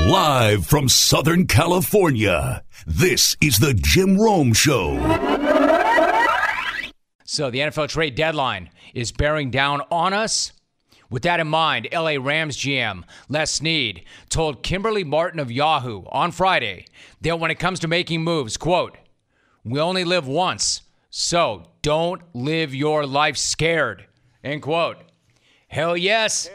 Live from Southern California, this is the Jim Rome Show. So the NFL trade deadline is bearing down on us. With that in mind, LA Rams GM Les Snead told Kimberly Martin of Yahoo on Friday that when it comes to making moves, quote, "We only live once, so don't live your life scared," end quote. Hell yes.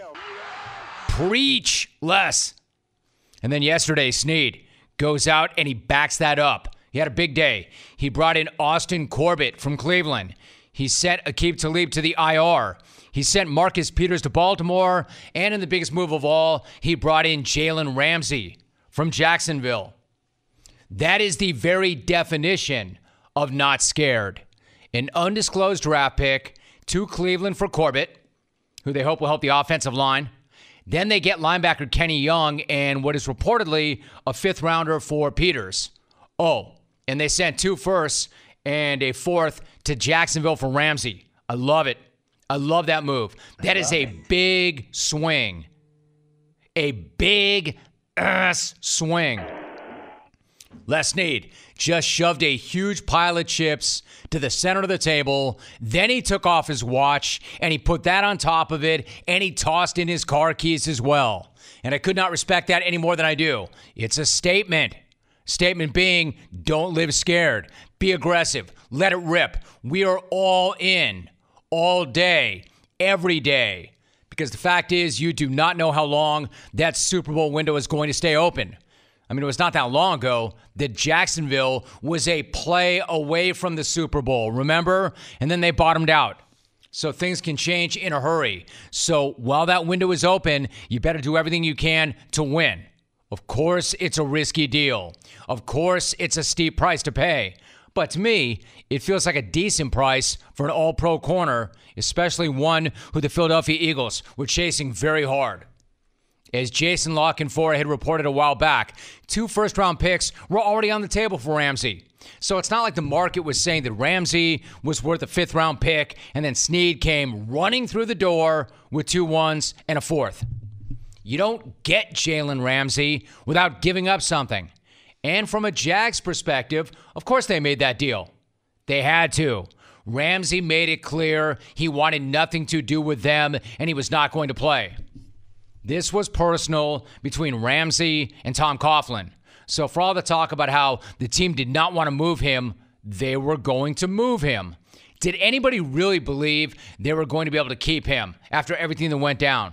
Preach, Les. And then yesterday, Snead goes out and he backs that up. He had a big day. He brought in Austin Corbett from Cleveland. He sent Aqib Talib to the IR. He sent Marcus Peters to Baltimore. And in the biggest move of all, he brought in Jalen Ramsey from Jacksonville. That is the very definition of not scared. An undisclosed draft pick to Cleveland for Corbett, who they hope will help the offensive line. Then they get linebacker Kenny Young and what is reportedly a fifth rounder for Peters. Oh, and they sent 2 firsts and a 4th to Jacksonville for Ramsey. I love it. I love that move. That is a big swing. A big ass swing. Les Snead just shoved a huge pile of chips to the center of the table. Then he took off his watch and he put that on top of it and he tossed in his car keys as well. And I could not respect that any more than I do. It's a statement. Statement being, don't live scared. Be aggressive. Let it rip. We are all in. All day. Every day. Because the fact is, you do not know how long that Super Bowl window is going to stay open. I mean, it was not that long ago that Jacksonville was a play away from the Super Bowl, remember? And then they bottomed out. So things can change in a hurry. So while that window is open, you better do everything you can to win. Of course, it's a risky deal. Of course, it's a steep price to pay. But to me, it feels like a decent price for an all-pro corner, especially one who the Philadelphia Eagles were chasing very hard. As Jason La Canfora had reported a while back, 2 first-round picks were already on the table for Ramsey. So it's not like the market was saying that Ramsey was worth a 5th-round pick, and then Snead came running through the door with 2 1s and a 4th. You don't get Jalen Ramsey without giving up something. And from a Jags perspective, of course they made that deal. They had to. Ramsey made it clear he wanted nothing to do with them, and he was not going to play. This was personal between Ramsey and Tom Coughlin. So for all the talk about how the team did not want to move him, they were going to move him. Did anybody really believe they were going to be able to keep him after everything that went down?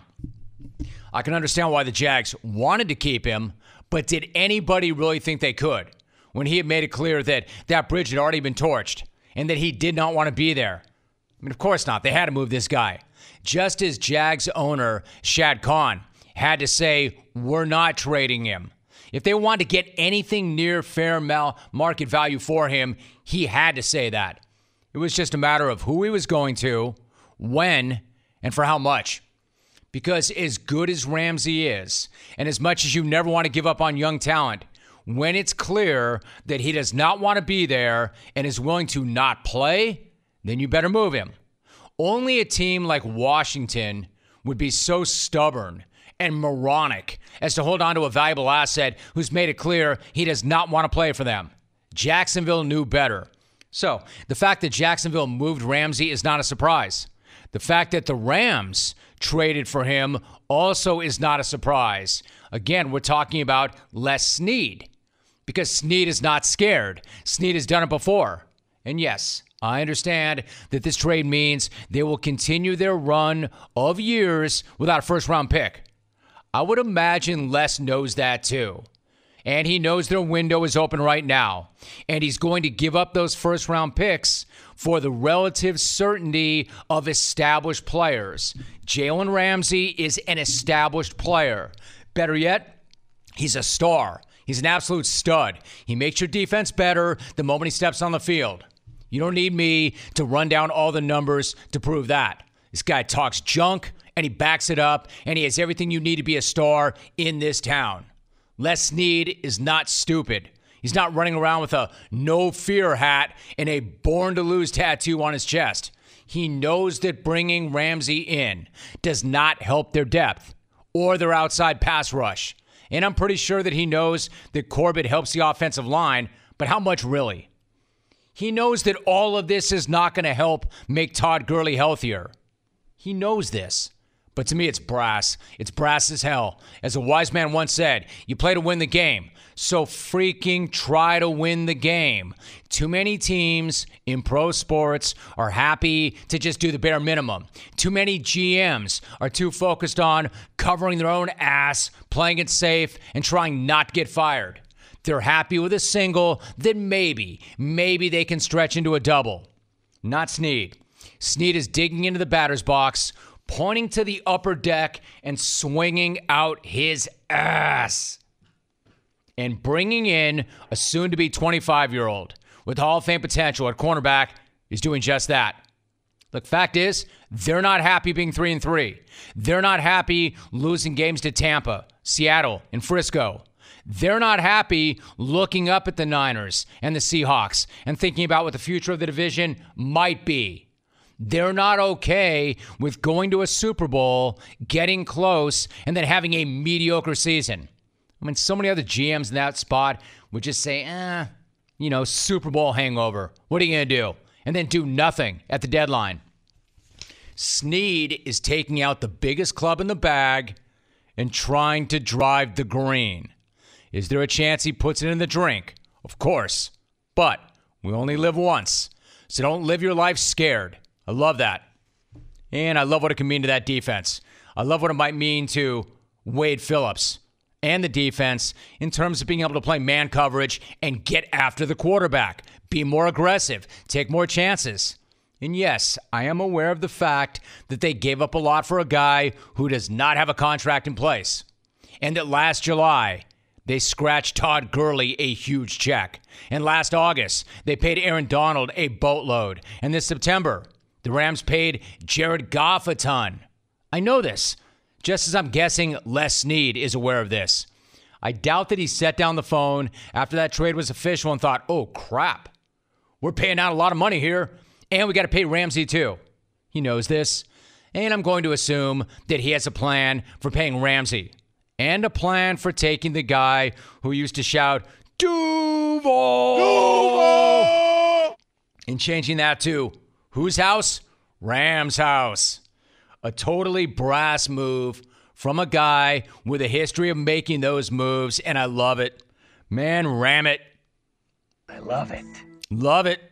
I can understand why the Jags wanted to keep him, but did anybody really think they could when he had made it clear that that bridge had already been torched and that he did not want to be there? I mean, of course not. They had to move this guy. Just as Jags owner Shad Khan had to say, we're not trading him. If they wanted to get anything near fair market value for him, he had to say that. It was just a matter of who he was going to, when, and for how much. Because as good as Ramsey is, and as much as you never want to give up on young talent, when it's clear that he does not want to be there and is willing to not play, then you better move him. Only a team like Washington would be so stubborn and moronic as to hold on to a valuable asset who's made it clear he does not want to play for them. Jacksonville knew better. So the fact that Jacksonville moved Ramsey is not a surprise. The fact that the Rams traded for him also is not a surprise. Again, we're talking about Les Snead because Snead is not scared. Snead has done it before. And yes, I understand that this trade means they will continue their run of years without a first-round pick. I would imagine Les knows that too. And he knows their window is open right now. And he's going to give up those first-round picks for the relative certainty of established players. Jalen Ramsey is an established player. Better yet, he's a star. He's an absolute stud. He makes your defense better the moment he steps on the field. You don't need me to run down all the numbers to prove that. This guy talks junk, and he backs it up, and he has everything you need to be a star in this town. Les Snead is not stupid. He's not running around with a no-fear hat and a born-to-lose tattoo on his chest. He knows that bringing Ramsey in does not help their depth or their outside pass rush. And I'm pretty sure that he knows that Corbett helps the offensive line, but how much really? He knows that all of this is not going to help make Todd Gurley healthier. He knows this. But to me, it's brass. It's brass as hell. As a wise man once said, you play to win the game. So freaking try to win the game. Too many teams in pro sports are happy to just do the bare minimum. Too many GMs are too focused on covering their own ass, playing it safe, and trying not to get fired. They're happy with a single, then maybe they can stretch into a double. Not Snead. Snead is digging into the batter's box, pointing to the upper deck and swinging out his ass. And bringing in a soon-to-be 25-year-old with Hall of Fame potential at cornerback is doing just that. Look, fact is, they're not happy being 3-3. They're not happy losing games to Tampa, Seattle, and Frisco. They're not happy looking up at the Niners and the Seahawks and thinking about what the future of the division might be. They're not okay with going to a Super Bowl, getting close, and then having a mediocre season. I mean, so many other GMs in that spot would just say, Super Bowl hangover. What are you going to do? And then do nothing at the deadline. Snead is taking out the biggest club in the bag and trying to drive the green. Is there a chance he puts it in the drink? Of course. But we only live once, so don't live your life scared. I love that. And I love what it can mean to that defense. I love what it might mean to Wade Phillips and the defense in terms of being able to play man coverage and get after the quarterback, be more aggressive, take more chances. And yes, I am aware of the fact that they gave up a lot for a guy who does not have a contract in place. And that last July, they scratched Todd Gurley a huge check. And last August, they paid Aaron Donald a boatload. And this September, the Rams paid Jared Goff a ton. I know this, just as I'm guessing Les Snead is aware of this. I doubt that he set down the phone after that trade was official and thought, oh, crap. We're paying out a lot of money here, and we got to pay Ramsey too. He knows this, and I'm going to assume that he has a plan for paying Ramsey and a plan for taking the guy who used to shout, Duval! Duval! And changing that to whose house? Rams' house. A totally brass move from a guy with a history of making those moves, and I love it. Man, ram it. I love it. Love it.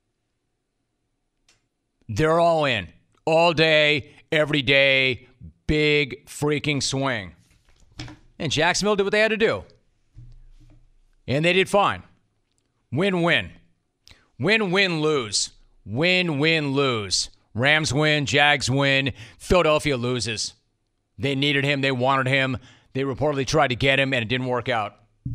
They're all in. All day, every day, big freaking swing. And Jacksonville did what they had to do. And they did fine. Win-win. Win-win-lose. Win-win-lose. Rams win, Jags win, Philadelphia loses. They needed him, they wanted him, they reportedly tried to get him, and it didn't work out.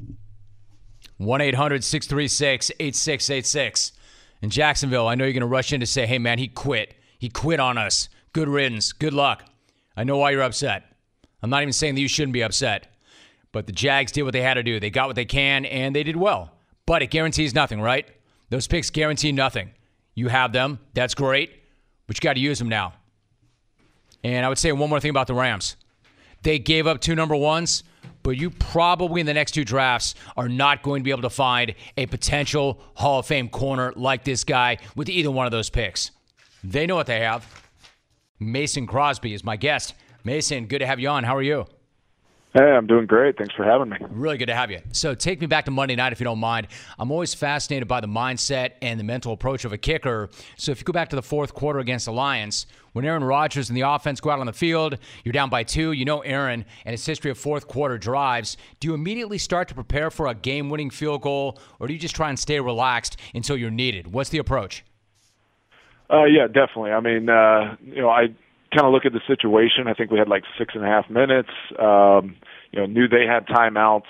1-800-636-8686. In Jacksonville, I know you're going to rush in to say, hey, man, he quit. He quit on us. Good riddance. Good luck. I know why you're upset. I'm not even saying that you shouldn't be upset. But the Jags did what they had to do. They got what they can, and they did well. But it guarantees nothing, right? Those picks guarantee nothing. You have them. That's great. But you got to use them now. And I would say one more thing about the Rams. They gave up 2 number ones, but you probably in the next 2 drafts are not going to be able to find a potential Hall of Fame corner like this guy with either one of those picks. They know what they have. Mason Crosby is my guest. Mason, good to have you on. How are you? Hey, I'm doing great. Thanks for having me. Really good to have you. So take me back to Monday night, if you don't mind. I'm always fascinated by the mindset and the mental approach of a kicker. So if you go back to the fourth quarter against the Lions, when Aaron Rodgers and the offense go out on the field, you're down by 2. You know Aaron and his history of fourth quarter drives. Do you immediately start to prepare for a game-winning field goal, or do you just try and stay relaxed until you're needed? What's the approach? Yeah, definitely. I mean, I kind of look at the situation. I think we had like 6.5 minutes. Knew they had timeouts.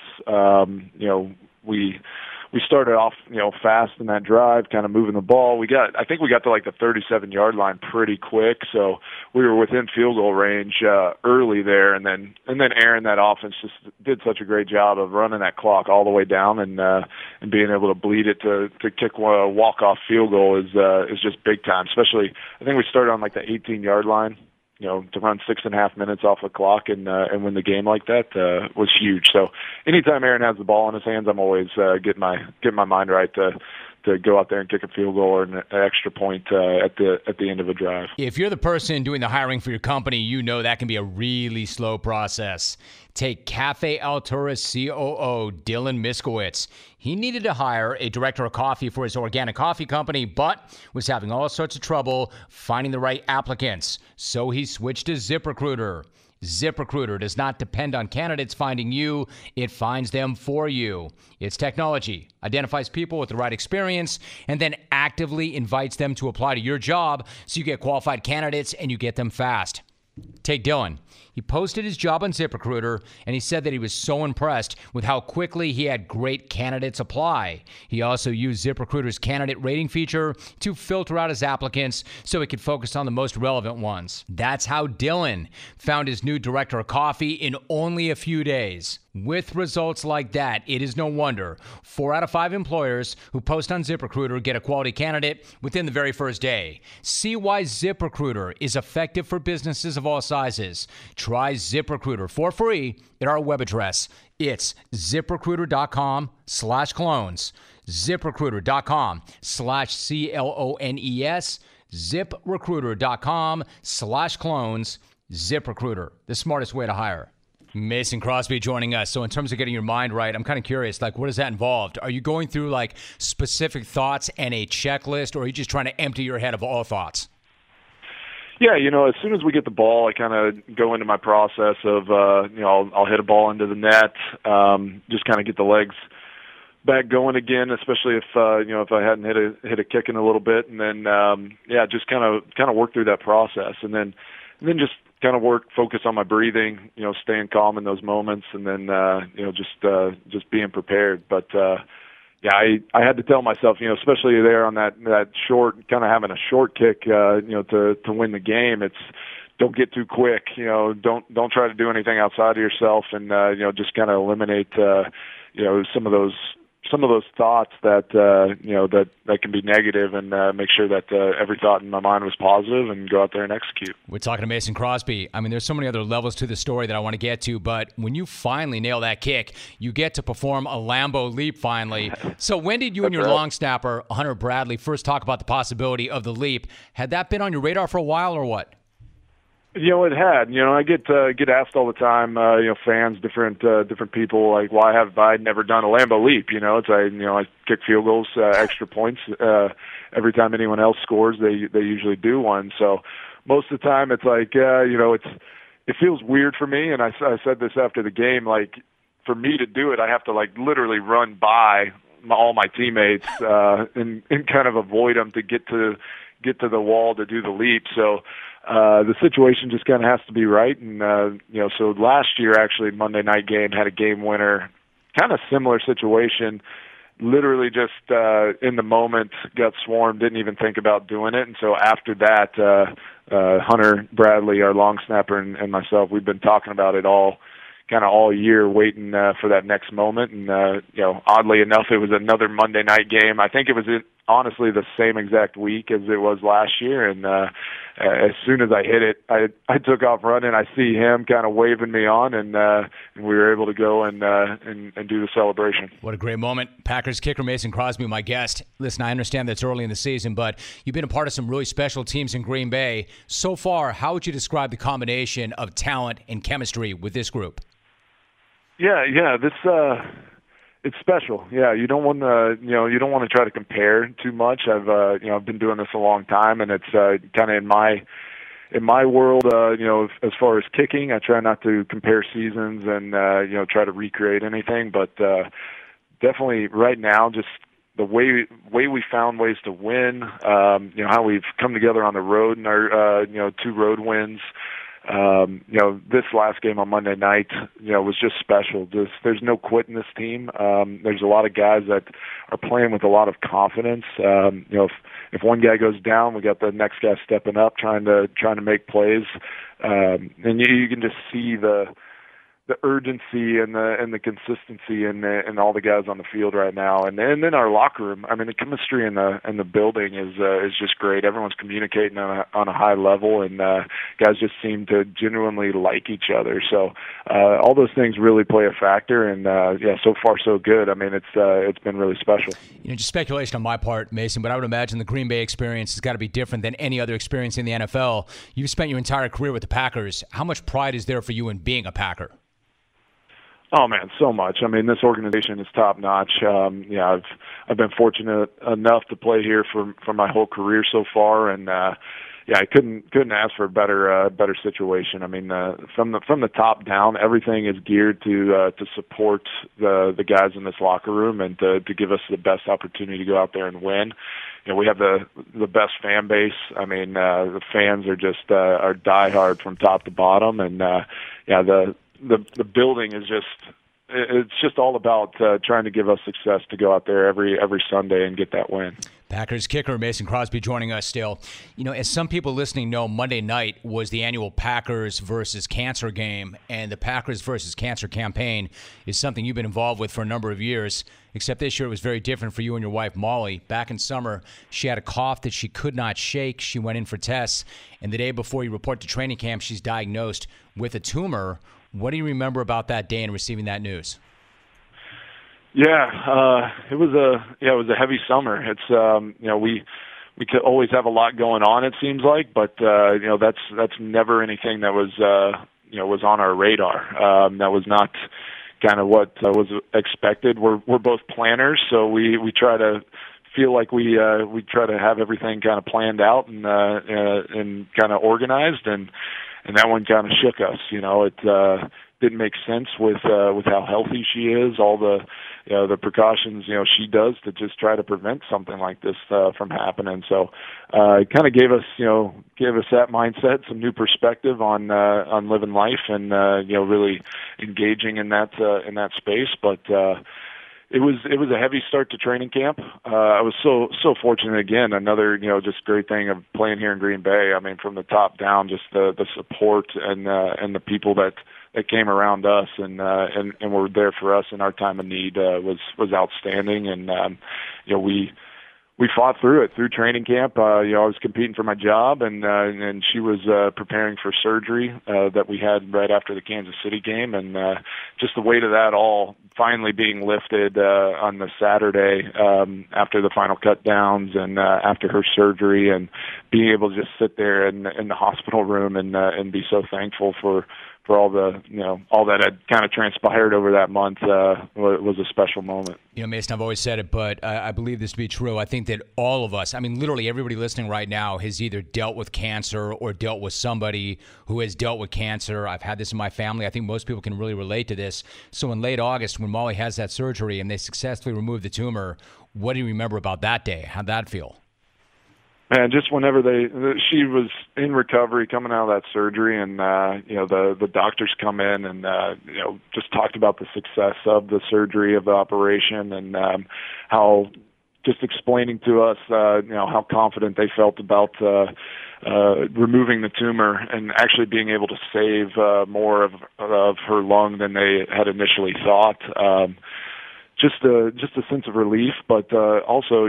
We started off, fast in that drive, kind of moving the ball. I think we got to like the 37-yard line pretty quick, so we were within field goal range early there. And then Aaron, that offense just did such a great job of running that clock all the way down and being able to bleed it to kick a walk-off field goal is just big time. Especially, I think we started on like the 18-yard line. to run 6.5 minutes off the clock and win the game like that was huge. So anytime Aaron has the ball in his hands, I'm always getting my mind right to go out there and kick a field goal or an extra point at the end of a drive. If you're the person doing the hiring for your company, you know that can be a really slow process. Take Cafe Altura's COO, Dylan Miskowitz. He needed to hire a director of coffee for his organic coffee company, but was having all sorts of trouble finding the right applicants. So he switched to ZipRecruiter. ZipRecruiter does not depend on candidates finding you. It finds them for you. Its technology identifies people with the right experience and then actively invites them to apply to your job so you get qualified candidates and you get them fast. Take Dylan. He posted his job on ZipRecruiter, and he said that he was so impressed with how quickly he had great candidates apply. He also used ZipRecruiter's candidate rating feature to filter out his applicants so he could focus on the most relevant ones. That's how Dylan found his new director of coffee in only a few days. With results like that, it is no wonder 4 out of 5 employers who post on ZipRecruiter get a quality candidate within the very first day. See why ZipRecruiter is effective for businesses of all sizes. Try ZipRecruiter for free at our web address. It's ZipRecruiter.com/clones. ZipRecruiter.com/CLONES. ZipRecruiter.com/clones. ZipRecruiter, the smartest way to hire. Mason Crosby joining us. So in terms of getting your mind right, I'm kind of curious, like, what does that involve? Are you going through like specific thoughts and a checklist, or are you just trying to empty your head of all thoughts? Yeah, as soon as we get the ball, I kind of go into my process of, I'll hit a ball into the net, just kind of get the legs back going again, especially if if I hadn't hit a kick in a little bit, and then just kind of work through that process, and then just kind of focus on my breathing, staying calm in those moments, and then just being prepared. But I had to tell myself, especially there on that short, kind of having a short kick, to win the game. It's don't get too quick, don't try to do anything outside of yourself, and just kind of eliminate some of those thoughts that that can be negative, and make sure that every thought in my mind was positive, and go out there and execute. We're talking to Mason Crosby. I mean, there's so many other levels to the story that I want to get to, but when you finally nail that kick, you get to perform a Lambeau leap finally. So when did you and your long snapper, Hunter Bradley, first talk about the possibility of the leap? Had that been on your radar for a while, or what? It had. I get asked all the time, fans, different people, like, why have I never done a Lambeau leap? It's I kick field goals, extra points. Every time anyone else scores, they usually do one. So most of the time, it's like, it feels weird for me. And I said this after the game, like, for me to do it, I have to like literally run by all my teammates and kind of avoid them to get to the wall to do the leap. So. The situation just kind of has to be right. And, so last year, actually, Monday night game had a game winner, kind of similar situation, literally just in the moment, got swarmed, didn't even think about doing it. And so after that, Hunter Bradley, our long snapper, and myself, we've been talking about it all year, waiting for that next moment. And, oddly enough, it was another Monday night game. I think it was honestly the same exact week as it was last year. And as soon as I hit it, I took off running. I see him kind of waving me on, and we were able to go and do the celebration. What a great moment. Packers kicker Mason Crosby, my guest. Listen, I understand that's early in the season, but you've been a part of some really special teams in Green Bay. So far, how would you describe the combination of talent and chemistry with this group? Yeah. This it's special. Yeah, you don't want to try to compare too much. I've been doing this a long time, and it's kind of in my world. As far as kicking, I try not to compare seasons and try to recreate anything. But definitely right now, just the way we found ways to win. How we've come together on the road in our 2 road wins. This last game on Monday night, was just special. There's no quit in this team. There's a lot of guys that are playing with a lot of confidence. If one guy goes down, we got the next guy stepping up, trying to make plays. And you can just see the the urgency and the consistency in all the guys on the field right now, and then our locker room. I mean, the chemistry in the building is just great. Everyone's communicating on a high level, and guys just seem to genuinely like each other. So all those things really play a factor, and so far so good. I mean, it's been really special. Just speculation on my part, Mason, but I would imagine the Green Bay experience has got to be different than any other experience in the NFL. You've spent your entire career with the Packers. How much pride is there for you in being a Packer? Oh man, so much. I mean, this organization is top notch. I've been fortunate enough to play here for my whole career so far, and I couldn't ask for a better situation. I mean, from the top down, everything is geared to support the guys in this locker room and to give us the best opportunity to go out there and win. We have the best fan base. I mean, the fans are just are diehard from top to bottom, and the building is it's just all about trying to give us success to go out there every Sunday and get that win. Packers kicker Mason Crosby joining us still. As some people listening know, Monday night was the annual Packers versus Cancer game, and the Packers versus Cancer campaign is something you've been involved with for a number of years, except this year it was very different for you and your wife, Molly. Back in summer, she had a cough that she could not shake. She went in for tests, and the day before you report to training camp, she's diagnosed with a tumor. What do you remember about that day and receiving that news? Yeah, it was a heavy summer. It's we could always have a lot going on, it seems like, but that's never anything that was on our radar. That was not kind of what was expected. We're both planners, so we try to feel like we try to have everything kind of planned out and kind of organized, and that one kind of shook us. It didn't make sense with how healthy she is, all the precautions she does to just try to prevent something like this from happening. So it kind of gave us that mindset, some new perspective on living life, and really engaging in that space. But it was a heavy start to training camp. I was so fortunate, again, another just great thing of playing here in Green Bay. I mean, from the top down, just the support and the people that came around us and were there for us in our time of need was outstanding. And we fought through it through training camp. I was competing for my job, and she was preparing for surgery that we had right after the Kansas City game, and just the weight of that all finally being lifted on the Saturday after the final cut downs and after her surgery, and being able to just sit there in the hospital room and be so thankful for all that had kind of transpired over that month was a special moment. Mason, I've always said it, but I believe this to be true. I think that all of us, I mean, literally everybody listening right now has either dealt with cancer or dealt with somebody who has dealt with cancer. I've had this in my family. I think most people can really relate to this. So in late August, when Molly has that surgery and they successfully remove the tumor, what do you remember about that day? How'd that feel? Man, just whenever she was in recovery coming out of that surgery, and the doctors come in and just talked about the success of the surgery, of the operation, and how just explaining to us how confident they felt about removing the tumor and actually being able to save more of her lung than they had initially thought. Just a sense of relief, but also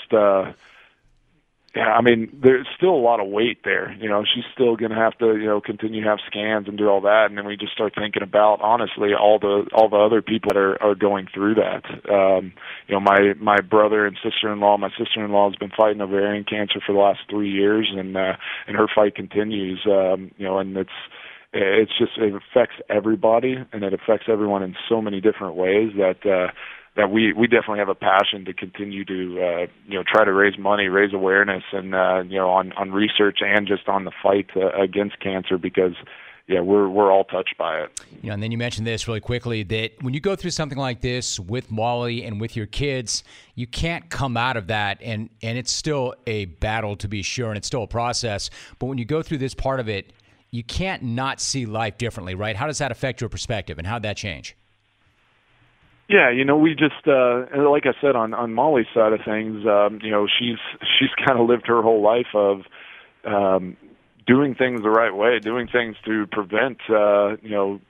yeah, I mean, there's still a lot of weight there. She's still going to have to, continue to have scans and do all that. And then we just start thinking about, honestly, all the other people that are going through that. My brother and sister-in-law. My sister-in-law has been fighting ovarian cancer for the last 3 years, and her fight continues. And it affects everybody, and it affects everyone in so many different ways that we definitely have a passion to continue to try to raise money, raise awareness, and on research and just on the fight against cancer, because we're all touched by it. And then you mentioned this really quickly, that when you go through something like this with Molly and with your kids, you can't come out of that, and it's still a battle, to be sure, and it's still a process. But when you go through this part of it, you can't not see life differently, right? How does that affect your perspective, and how did that change? Yeah, we just like I said on Molly's side of things, she's kind of lived her whole life of doing things the right way, doing things to prevent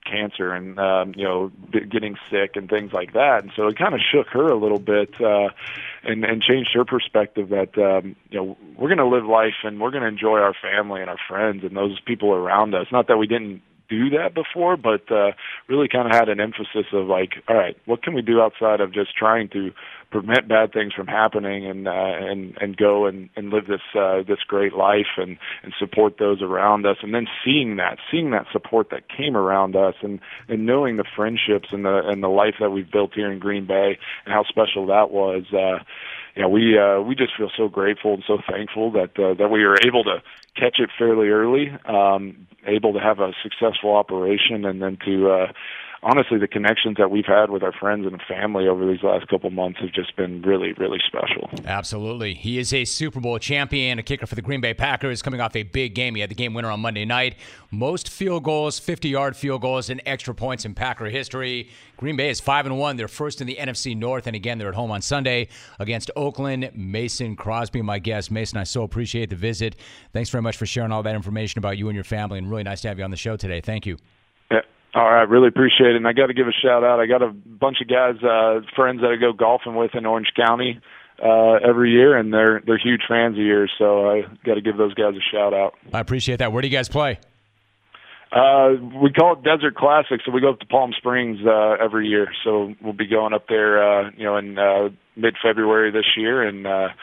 cancer and getting sick and things like that. And so it kind of shook her a little bit and changed her perspective that we're going to live life and we're going to enjoy our family and our friends and those people around us. Not that we didn't do that before, but really kind of had an emphasis of like, all right, what can we do outside of just trying to prevent bad things from happening and go and live this great life and support those around us, and then seeing that support that came around us and knowing the friendships and the life that we've built here in Green Bay and how special that was. We just feel so grateful and so thankful that we were able to catch it fairly early, able to have a successful operation, and then to honestly, the connections that we've had with our friends and family over these last couple months have just been really, really special. Absolutely. He is a Super Bowl champion, a kicker for the Green Bay Packers, coming off a big game. He had the game winner on Monday night. Most field goals, 50-yard field goals, and extra points in Packer history. Green Bay is 5-1. They're first in the NFC North, and again, they're at home on Sunday against Oakland. Mason Crosby, my guest. Mason, I so appreciate the visit. Thanks very much for sharing all that information about you and your family, and really nice to have you on the show today. Thank you. Yeah. All right, really appreciate it. And I got to give a shout out. I got a bunch of guys, friends that I go golfing with in Orange County every year, and they're huge fans of yours. So I got to give those guys a shout out. I appreciate that. Where do you guys play? We call it Desert Classic, so we go up to Palm Springs every year. So we'll be going up there, in mid-February this year, and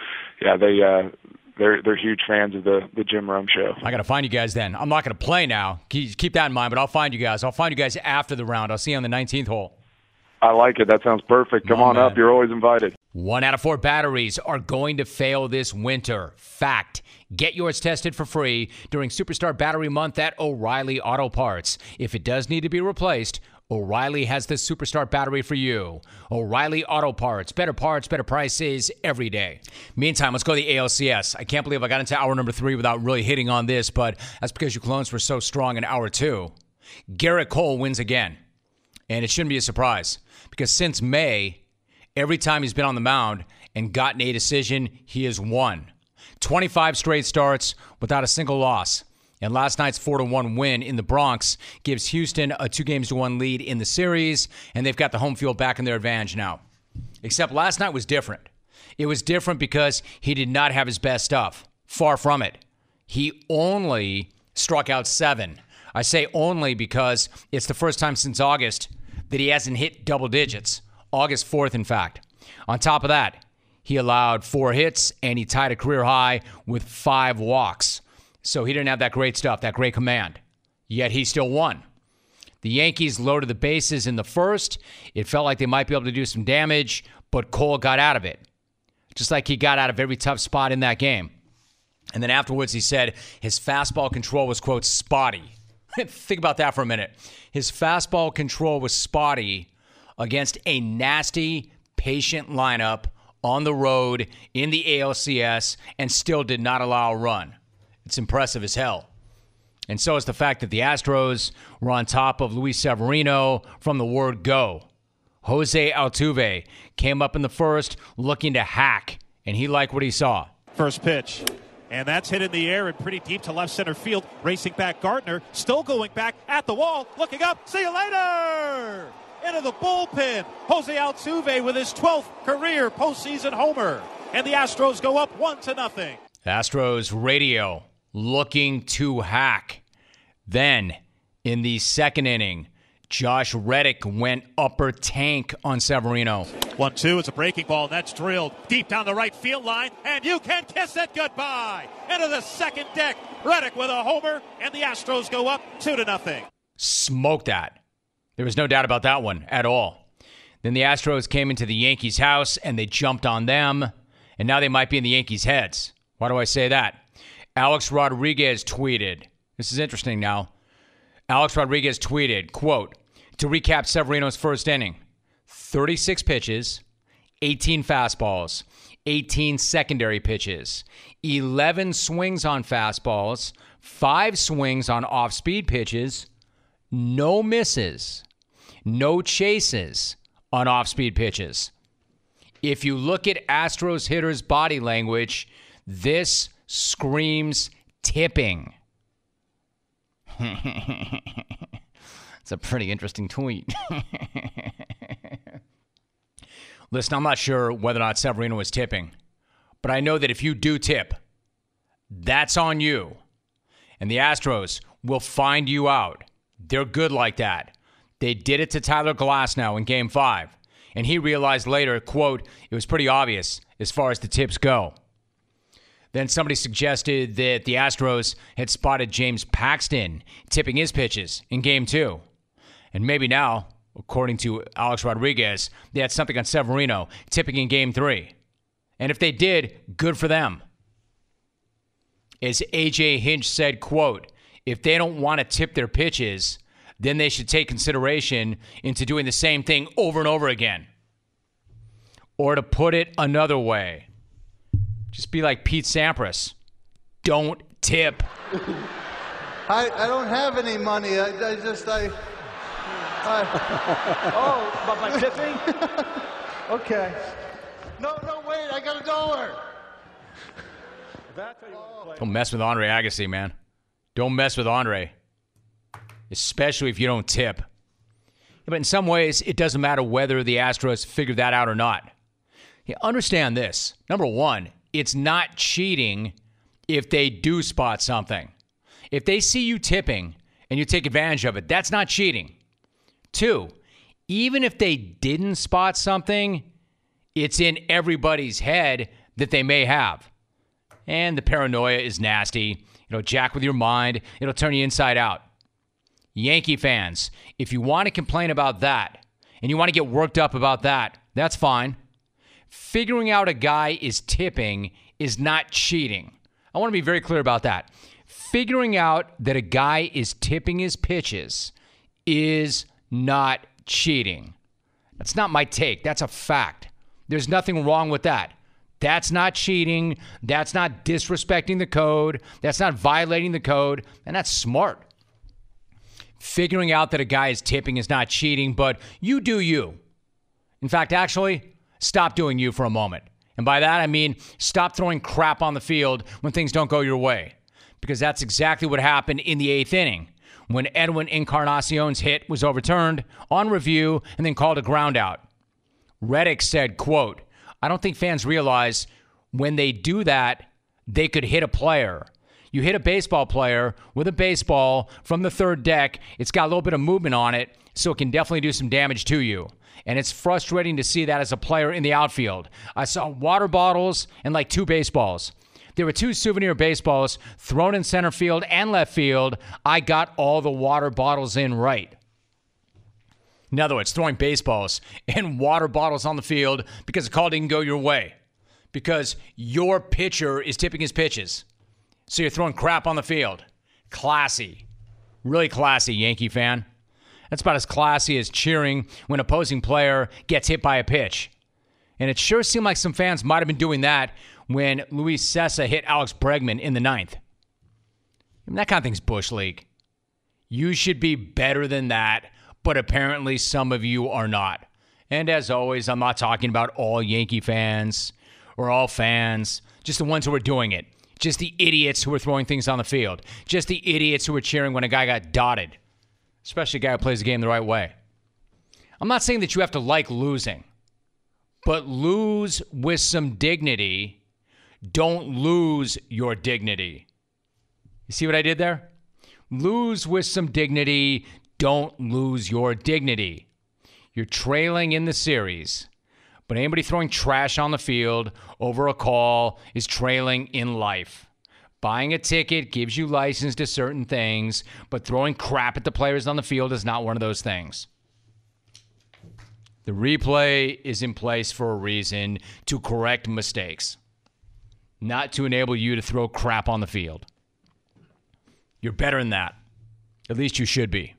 They're huge fans of the Jim Rome Show. I got to find you guys then. I'm not going to play now. Keep that in mind, but I'll find you guys. I'll find you guys after the round. I'll see you on the 19th hole. I like it. That sounds perfect. Come on up. You're always invited. 1 out of 4 batteries are going to fail this winter. Fact. Get yours tested for free during Superstar Battery Month at O'Reilly Auto Parts. If it does need to be replaced, O'Reilly has the Superstar battery for you. O'Reilly Auto Parts. Better parts, better prices every day. Meantime, let's go to the ALCS. I can't believe I got into hour number 3 without really hitting on this, but that's because your clones were so strong in hour 2. Garrett Cole wins again. And it shouldn't be a surprise because since May, every time he's been on the mound and gotten a decision, he has won. 25 straight starts without a single loss. And last night's 4-1 win in the Bronx gives Houston a 2-1 lead in the series, and they've got the home field back in their advantage now. Except last night was different. It was different because he did not have his best stuff. Far from it. He only struck out 7. I say only because it's the first time since August that he hasn't hit double digits. August 4th, in fact. On top of that, he allowed 4 hits, and he tied a career high with 5 walks. So he didn't have that great stuff, that great command. Yet he still won. The Yankees loaded the bases in the first. It felt like they might be able to do some damage, but Cole got out of it. Just like he got out of every tough spot in that game. And then afterwards he said his fastball control was, quote, spotty. Think about that for a minute. His fastball control was spotty against a nasty, patient lineup on the road in the ALCS and still did not allow a run. It's impressive as hell. And so is the fact that the Astros were on top of Luis Severino from the word go. Jose Altuve came up in the first looking to hack, and he liked what he saw. First pitch. And that's hit in the air and pretty deep to left center field. Racing back Gardner, still going back at the wall, looking up. See you later! Into the bullpen. Jose Altuve with his 12th career postseason homer. And the Astros go up 1-0. Astros radio looking to hack. Then, in the second inning, Josh Reddick went upper tank on Severino. 1-2, it's a breaking ball, and that's drilled deep down the right field line, and you can kiss it goodbye. Into the second deck, Reddick with a homer, and the Astros go up 2-0. Smoke that. There was no doubt about that one at all. Then the Astros came into the Yankees' house, and they jumped on them, and now they might be in the Yankees' heads. Why do I say that? Alex Rodriguez tweeted. This is interesting now. Alex Rodriguez tweeted, quote, to recap Severino's first inning, 36 pitches, 18 fastballs, 18 secondary pitches, 11 swings on fastballs, 5 swings on off-speed pitches, no misses, no chases on off-speed pitches. If you look at Astros hitters' body language, this screams tipping. It's a pretty interesting tweet. Listen, I'm not sure whether or not Severino is tipping, but I know that if you do tip, that's on you. And the Astros will find you out. They're good like that. They did it to Tyler Glasnow in Game 5. And he realized later, quote, it was pretty obvious as far as the tips go. Then somebody suggested that the Astros had spotted James Paxton tipping his pitches in Game 2. And maybe now, according to Alex Rodriguez, they had something on Severino tipping in Game 3. And if they did, good for them. As A.J. Hinch said, quote, if they don't want to tip their pitches, then they should take consideration into doing the same thing over and over again. Or to put it another way, just be like Pete Sampras. Don't tip. I don't have any money. Oh, but by tipping? Okay. No, wait, I got $1. Don't mess with Andre Agassi, man. Don't mess with Andre. Especially if you don't tip. But in some ways, it doesn't matter whether the Astros figure that out or not. Understand this. Number one, it's not cheating if they do spot something. If they see you tipping and you take advantage of it, that's not cheating. Two, even if they didn't spot something, it's in everybody's head that they may have. And the paranoia is nasty. It'll jack with your mind. It'll turn you inside out. Yankee fans, if you want to complain about that and you want to get worked up about that, that's fine. Figuring out a guy is tipping is not cheating. I want to be very clear about that. Figuring out that a guy is tipping his pitches is not cheating. That's not my take. That's a fact. There's nothing wrong with that. That's not cheating. That's not disrespecting the code. That's not violating the code. And that's smart. Figuring out that a guy is tipping is not cheating, but you do you. In fact, actually, stop doing you for a moment. And by that, I mean stop throwing crap on the field when things don't go your way. Because that's exactly what happened in the 8th inning when Edwin Encarnacion's hit was overturned on review and then called a ground out. Reddick said, quote, I don't think fans realize when they do that, they could hit a player. You hit a baseball player with a baseball from the third deck. It's got a little bit of movement on it, so it can definitely do some damage to you. And it's frustrating to see that as a player in the outfield. I saw water bottles and like 2 baseballs. There were 2 souvenir baseballs thrown in center field and left field. I got all the water bottles in right. In other words, throwing baseballs and water bottles on the field because the call didn't go your way. Because your pitcher is tipping his pitches. So you're throwing crap on the field. Classy. Really classy, Yankee fan. That's about as classy as cheering when an opposing player gets hit by a pitch. And it sure seemed like some fans might have been doing that when Luis Cessa hit Alex Bregman in the 9th. I mean, that kind of thing's Bush League. You should be better than that, but apparently some of you are not. And as always, I'm not talking about all Yankee fans or all fans, just the ones who are doing it. Just the idiots who are throwing things on the field. Just the idiots who are cheering when a guy got dotted. Especially a guy who plays the game the right way. I'm not saying that you have to like losing, but lose with some dignity. Don't lose your dignity. You see what I did there? Lose with some dignity. Don't lose your dignity. You're trailing in the series, but anybody throwing trash on the field over a call is trailing in life. Buying a ticket gives you license to certain things, but throwing crap at the players on the field is not one of those things. The replay is in place for a reason, to correct mistakes, not to enable you to throw crap on the field. You're better than that. At least you should be.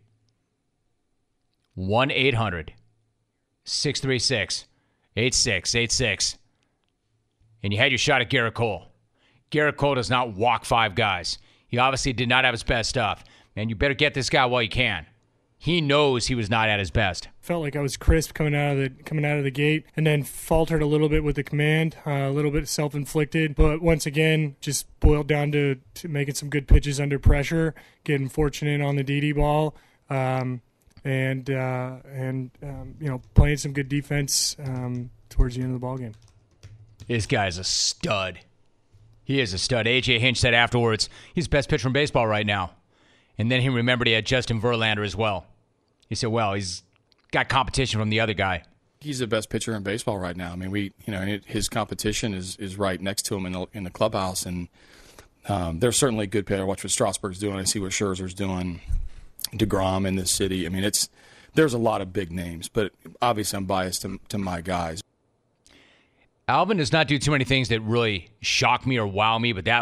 1-800-636-8686. And you had your shot at Garrett Cole. Garrett Cole does not walk 5 guys. He obviously did not have his best stuff. Man, you better get this guy while you can. He knows he was not at his best. Felt like I was crisp coming out of the gate, and then faltered a little bit with the command, a little bit self-inflicted. But once again, just boiled down to making some good pitches under pressure, getting fortunate on the Didi ball. and playing some good defense towards the end of the ball game. This guy's a stud. He is a stud. A.J. Hinch said afterwards, he's the best pitcher in baseball right now. And then he remembered he had Justin Verlander as well. He said, well, he's got competition from the other guy. He's the best pitcher in baseball right now. I mean, his competition is right next to him in the clubhouse, and there's certainly a good pitcher. I watch what Strasburg's doing. I see what Scherzer's doing, DeGrom in this city. I mean, there's a lot of big names, but obviously I'm biased to my guys. Alvin does not do too many things that really shock me or wow me, but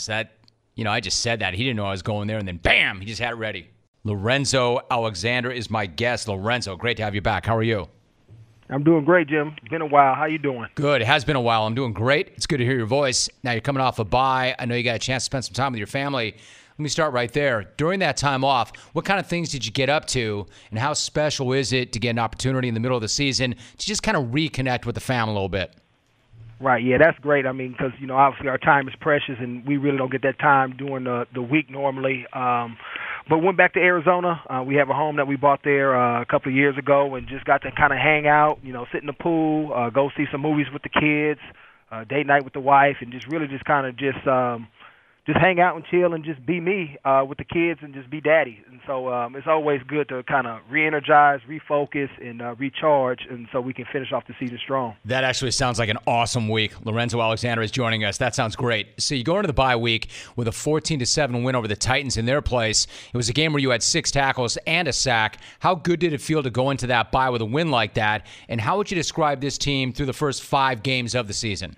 I just said that. He didn't know I was going there, and then bam, he just had it ready. Lorenzo Alexander is my guest. Lorenzo, great to have you back. How are you? I'm doing great, Jim. It's been a while. How you doing? Good. It has been a while. I'm doing great. It's good to hear your voice. Now you're coming off a bye. I know you got a chance to spend some time with your family. Let me start right there. During that time off, what kind of things did you get up to, and how special is it to get an opportunity in the middle of the season to just kind of reconnect with the family a little bit? Right, yeah, that's great. I mean, because, obviously our time is precious, and we really don't get that time during the week normally. But went back to Arizona. We have a home that we bought there a couple of years ago, and just got to kind of hang out, sit in the pool, go see some movies with the kids, date night with the wife, and just really just kind of just hang out and chill and just be me with the kids and just be daddy. And so it's always good to kind of re-energize, refocus, and recharge, and so we can finish off the season strong. That actually sounds like an awesome week. Lorenzo Alexander is joining us. That sounds great. So you go into the bye week with a 14-7 win over the Titans in their place. It was a game where you had 6 tackles and a sack. How good did it feel to go into that bye with a win like that? And how would you describe this team through the first 5 games of the season?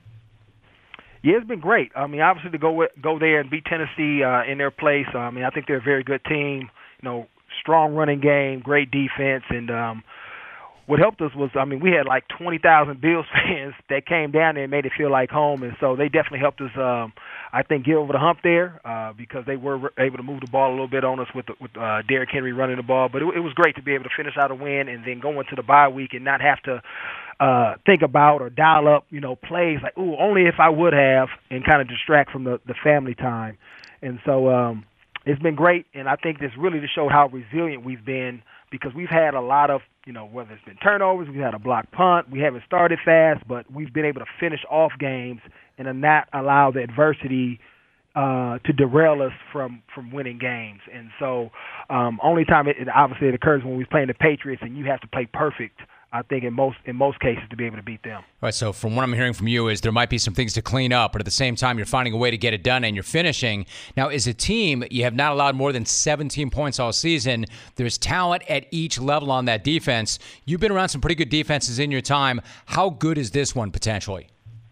Yeah, it's been great. I mean, obviously to go there and beat Tennessee in their place. I mean, I think they're a very good team. Strong running game, great defense, and what helped us was, we had like 20,000 Bills fans that came down there and made it feel like home, and so they definitely helped us. I think get over the hump there because they were able to move the ball a little bit on us with Derrick Henry running the ball. But it was great to be able to finish out a win and then go into the bye week and not have to think about or dial up, plays like, ooh, only if I would have, and kind of distract from the family time. And so it's been great, and I think this really to show how resilient we've been because we've had a lot of, whether it's been turnovers, we've had a blocked punt, we haven't started fast, but we've been able to finish off games and not allow the adversity to derail us from winning games. And so only time it obviously it occurs when we're playing the Patriots, and you have to play perfect, I think, in most cases to be able to beat them. All right, so from what I'm hearing from you is there might be some things to clean up, but at the same time you're finding a way to get it done and you're finishing. Now, as a team, you have not allowed more than 17 points all season. There's talent at each level on that defense. You've been around some pretty good defenses in your time. How good is this one potentially?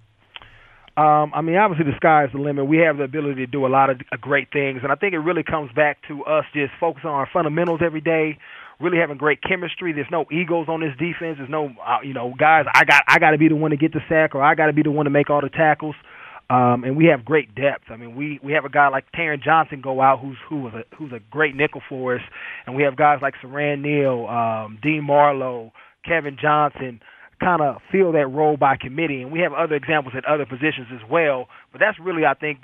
Obviously the sky is the limit. We have the ability to do a lot of great things, and I think it really comes back to us just focusing on our fundamentals every day, really having great chemistry. There's no egos on this defense. There's no, guys, I got to be the one to get the sack, or I got to be the one to make all the tackles. And we have great depth. I mean, we have a guy like Taron Johnson go out who's a great nickel for us, and we have guys like Saran Neal, Dean Marlowe, Kevin Johnson, kind of fill that role by committee. And we have other examples at other positions as well. But that's really, I think,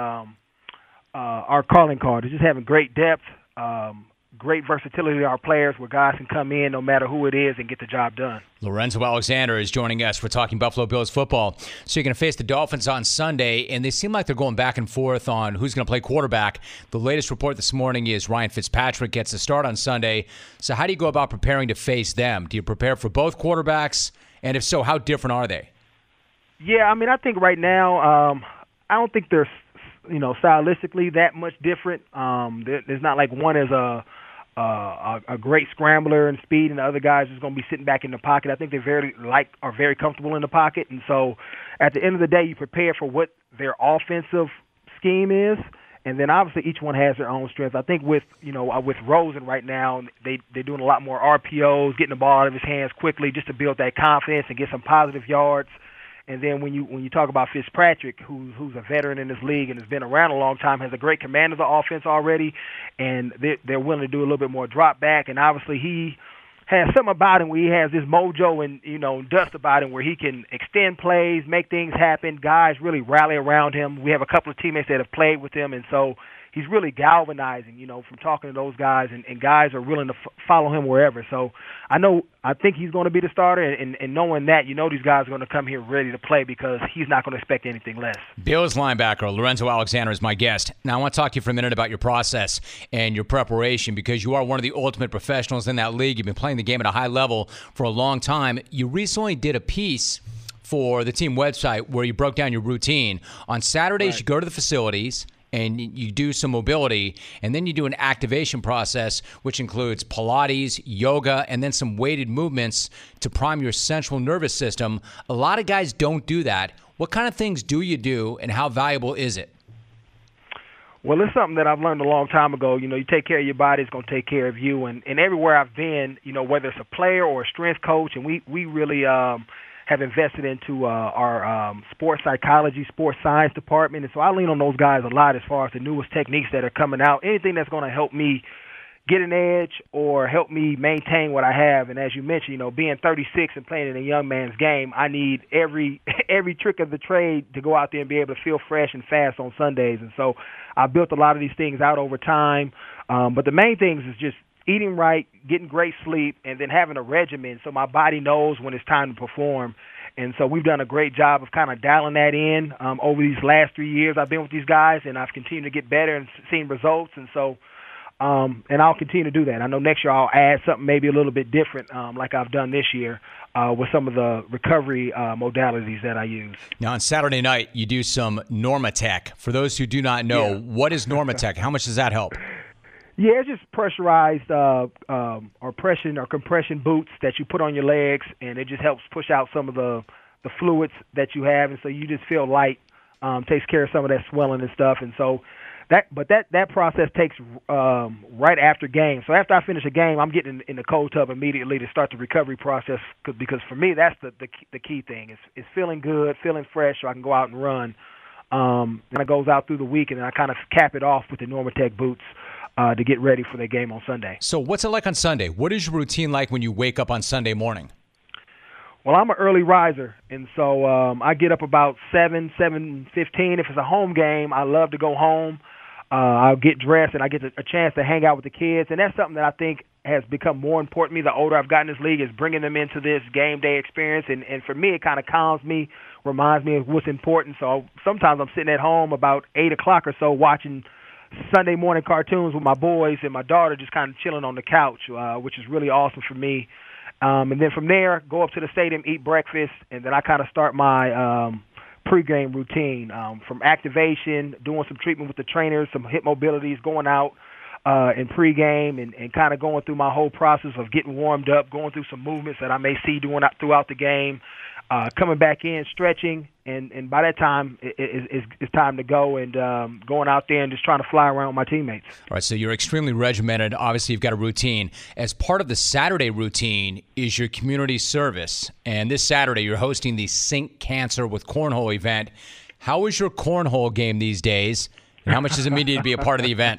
our calling card is just having great depth, great versatility to our players where guys can come in no matter who it is and get the job done. Lorenzo Alexander is joining us. We're talking Buffalo Bills football. So you're going to face the Dolphins on Sunday, and they seem like they're going back and forth on who's going to play quarterback. The latest report this morning is Ryan Fitzpatrick gets a start on Sunday. So how do you go about preparing to face them? Do you prepare for both quarterbacks? And if so, how different are they? Yeah, I think right now, I don't think they're, stylistically that much different. There's not like one is a great scrambler and speed, and the other guys is going to be sitting back in the pocket. I think they are very comfortable in the pocket, and so at the end of the day, you prepare for what their offensive scheme is, and then obviously each one has their own strength. I think with Rosen right now, they're doing a lot more RPOs, getting the ball out of his hands quickly just to build that confidence and get some positive yards. And then when you talk about Fitzpatrick, who's a veteran in this league and has been around a long time, has a great command of the offense already, and they're willing to do a little bit more drop back. And obviously he has something about him where he has this mojo and dust about him where he can extend plays, make things happen. Guys really rally around him. We have a couple of teammates that have played with him, and so he's really galvanizing, from talking to those guys, and guys are willing to follow him wherever. So I think he's going to be the starter, and knowing that, these guys are going to come here ready to play because he's not going to expect anything less. Bills linebacker Lorenzo Alexander is my guest. Now I want to talk to you for a minute about your process and your preparation, because you are one of the ultimate professionals in that league. You've been playing the game at a high level for a long time. You recently did a piece for the team website where you broke down your routine. On Saturdays, You go to the facilities and you do some mobility, and then you do an activation process, which includes Pilates, yoga, and then some weighted movements to prime your central nervous system. A lot of guys don't do that. What kind of things do you do, and how valuable is it? Well, it's something that I've learned a long time ago. You take care of your body, it's going to take care of you. And everywhere I've been, whether it's a player or a strength coach, and we really have invested into our sports psychology, sports science department. And so I lean on those guys a lot as far as the newest techniques that are coming out, anything that's going to help me get an edge or help me maintain what I have. And as you mentioned, being 36 and playing in a young man's game, I need every trick of the trade to go out there and be able to feel fresh and fast on Sundays. And so I built a lot of these things out over time. But the main things is just eating right, getting great sleep, and then having a regimen so my body knows when it's time to perform. And so we've done a great job of kind of dialing that in over these last 3 years I've been with these guys, and I've continued to get better and seen results. And so and I'll continue to do that. I know next year I'll add something maybe a little bit different like I've done this year with some of the recovery modalities that I use. Now, on Saturday night, you do some NormaTec. For those who do not know, What is NormaTec? How much does that help? Yeah, it's just pressurized or compression boots that you put on your legs, and it just helps push out some of the fluids that you have, and so you just feel light. Takes care of some of that swelling and stuff, and so that process takes right after game. So after I finish a game, I'm getting in the cold tub immediately to start the recovery process, because for me that's the key thing is feeling good, feeling fresh, so I can go out and run. And it goes out through the week, and then I kind of cap it off with the NormaTec boots to get ready for the game on Sunday. So what's it like on Sunday? What is your routine like when you wake up on Sunday morning? Well, I'm an early riser, and so I get up about 7:15. If it's a home game, I love to go home. I'll get dressed, and I get a chance to hang out with the kids, and that's something that I think has become more important to me the older I've gotten in this league, is bringing them into this game day experience. And for me, it kind of calms me, reminds me of what's important. So sometimes I'm sitting at home about 8 o'clock or so watching Sunday morning cartoons with my boys, and my daughter just kind of chilling on the couch, which is really awesome for me. And then from there, go up to the stadium, eat breakfast, and then I kind of start my pregame routine from activation, doing some treatment with the trainers, some hip mobilities, going out in pregame, and kind of going through my whole process of getting warmed up, going through some movements that I may see doing throughout the game, coming back in, stretching, and by that time, it's time to go, and going out there and just trying to fly around with my teammates. All right, so you're extremely regimented. Obviously, you've got a routine. As part of the Saturday routine is your community service, and this Saturday you're hosting the Sink Cancer with Cornhole event. How is your cornhole game these days, and how much does it mean to you to be a part of the event?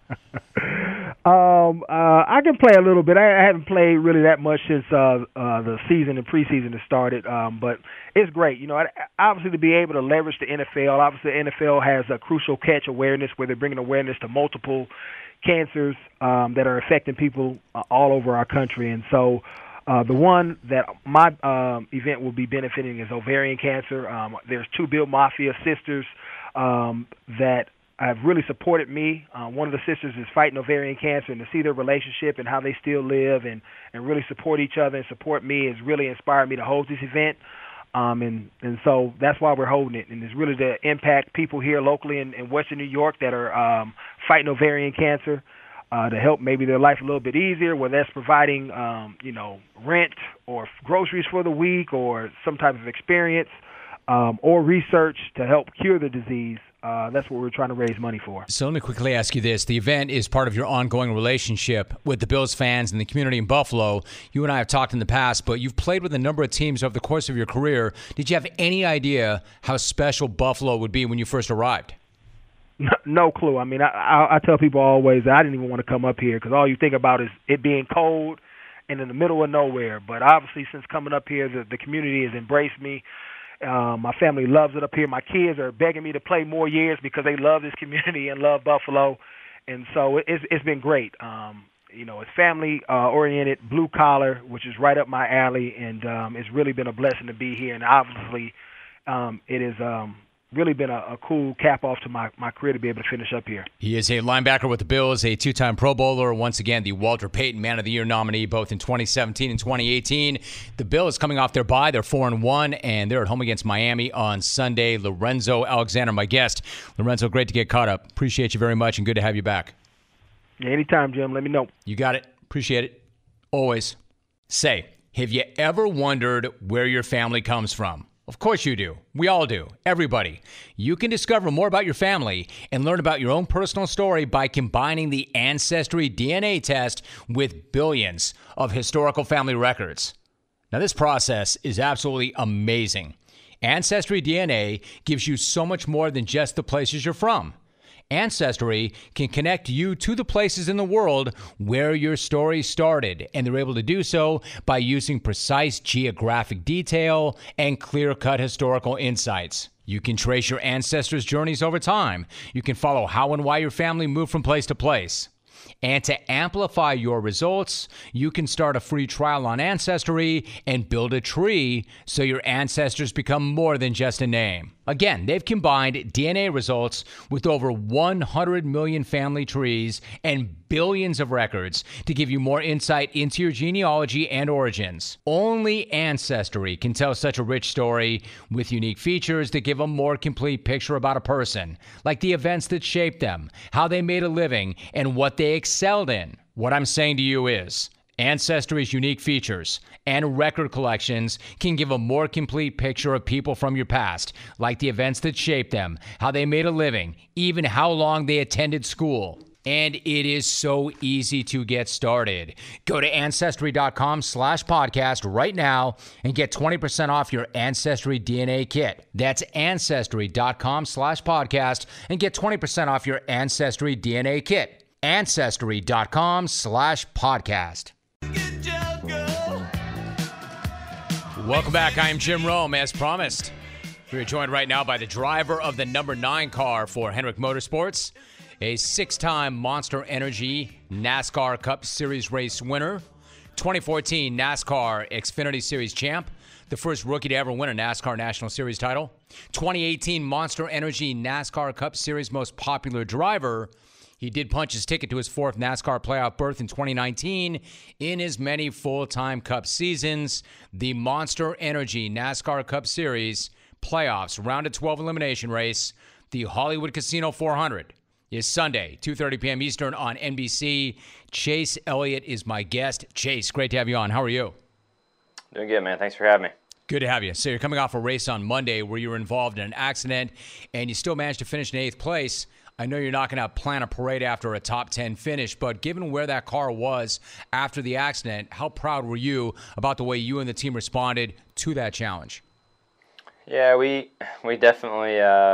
I can play a little bit. I haven't played really that much since the season and preseason has started, but it's great. Obviously to be able to leverage the NFL. Obviously the NFL has a crucial catch awareness where they're bringing awareness to multiple cancers that are affecting people all over our country. And so the one that my event will be benefiting is ovarian cancer. There's 2 Bill Mafia sisters that have really supported me. One of the sisters is fighting ovarian cancer, and to see their relationship and how they still live and really support each other and support me has really inspired me to hold this event. And so that's why we're holding it. And it's really to impact people here locally in Western New York that are fighting ovarian cancer, to help maybe their life a little bit easier, whether that's providing, rent or groceries for the week or some type of experience, or research to help cure the disease. That's what we're trying to raise money for. So let me quickly ask you this. The event is part of your ongoing relationship with the Bills fans and the community in Buffalo. You and I have talked in the past, but you've played with a number of teams over the course of your career. Did you have any idea how special Buffalo would be when you first arrived? No clue. I mean, I tell people always that I didn't even want to come up here because all you think about is it being cold and in the middle of nowhere. But obviously, since coming up here, the community has embraced me. My family loves it up here. My kids are begging me to play more years because they love this community and love Buffalo, and so it's been great. It's family oriented, blue collar, which is right up my alley, and it's really been a blessing to be here. And obviously, it has really been a cool cap off to my career to be able to finish up here. He is a linebacker with the Bills, a two-time Pro Bowler, once again the Walter Payton Man of the Year nominee both in 2017 and 2018. The Bills coming off their bye, they're 4-1, and they're at home against Miami on Sunday. Lorenzo Alexander, my guest. Lorenzo, great to get caught up. Appreciate you very much, and good to have you back. Yeah, anytime, Jim. Let me know. You got it. Appreciate it. Always. Say, have you ever wondered where your family comes from? Of course you do. We all do. Everybody. You can discover more about your family and learn about your own personal story by combining the Ancestry DNA test with billions of historical family records. Now, this process is absolutely amazing. Ancestry DNA gives you so much more than just the places you're from. Ancestry can connect you to the places in the world where your story started, and they're able to do so by using precise geographic detail and clear-cut historical insights. You can trace your ancestors' journeys over time. You can follow how and why your family moved from place to place. And to amplify your results, you can start a free trial on Ancestry and build a tree so your ancestors become more than just a name. Again, they've combined DNA results with over 100 million family trees and billions of records to give you more insight into your genealogy and origins. Only Ancestry can tell such a rich story with unique features that give a more complete picture about a person, like the events that shaped them, how they made a living, and what they excelled in. What I'm saying to you is, Ancestry's unique features and record collections can give a more complete picture of people from your past, like the events that shaped them, how they made a living, even how long they attended school. And it is so easy to get started. Go to Ancestry.com/podcast right now and get 20% off your Ancestry DNA kit. That's Ancestry.com/podcast and get 20% off your Ancestry DNA kit. Ancestry.com/podcast. Welcome back. I am Jim Rome, as promised. We are joined right now by the driver of the number 9 car for Hendrick Motorsports, a 6-time Monster Energy NASCAR Cup Series race winner, 2014 NASCAR Xfinity Series champ, the first rookie to ever win a NASCAR National Series title, 2018 Monster Energy NASCAR Cup Series most popular driver. He did punch his ticket to his 4th NASCAR playoff berth in 2019 in his many full-time Cup seasons. The Monster Energy NASCAR Cup Series playoffs round of 12 elimination race, the Hollywood Casino 400, is Sunday, 2:30 p.m. Eastern on NBC. Chase Elliott is my guest. Chase, great to have you on. How are you? Doing good, man. Thanks for having me. Good to have you. So you're coming off a race on Monday where you were involved in an accident, and you still managed to finish in 8th place. I know you're not going to plan a parade after a top 10 finish, but given where that car was after the accident, how proud were you about the way you and the team responded to that challenge? Yeah, we definitely,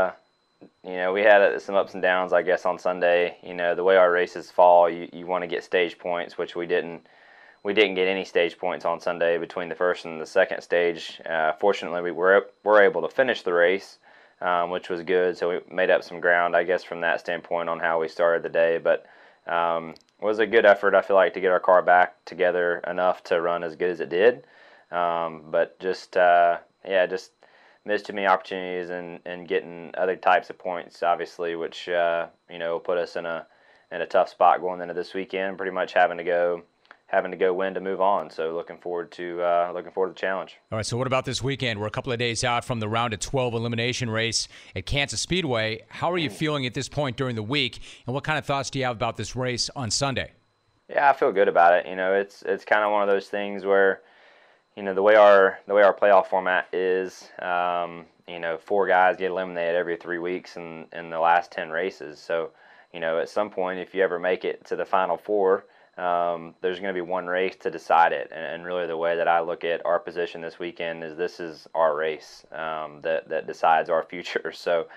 we had some ups and downs, I guess, on Sunday. The way our races fall, you want to get stage points, which we didn't. We didn't get any stage points on Sunday between the first and the second stage. Fortunately, we were able to finish the race, which was good. So we made up some ground, I guess, from that standpoint on how we started the day. But it was a good effort, I feel like, to get our car back together enough to run as good as it did. But just missed too many opportunities and getting other types of points, obviously, which put us in a tough spot going into this weekend. Pretty much having to go win to move on. So looking forward to the challenge. All right, so what about this weekend? We're a couple of days out from the round of 12 elimination race at Kansas Speedway. How are you feeling at this point during the week, and what kind of thoughts do you have about this race on Sunday? Yeah, I feel good about it. It's kind of one of those things where, the way our playoff format is, 4 guys get eliminated every 3 weeks in the last 10 races. So, at some point, if you ever make it to the final 4, there's going to be one race to decide it. And really the way that I look at our position this weekend is this is our race that decides our future. So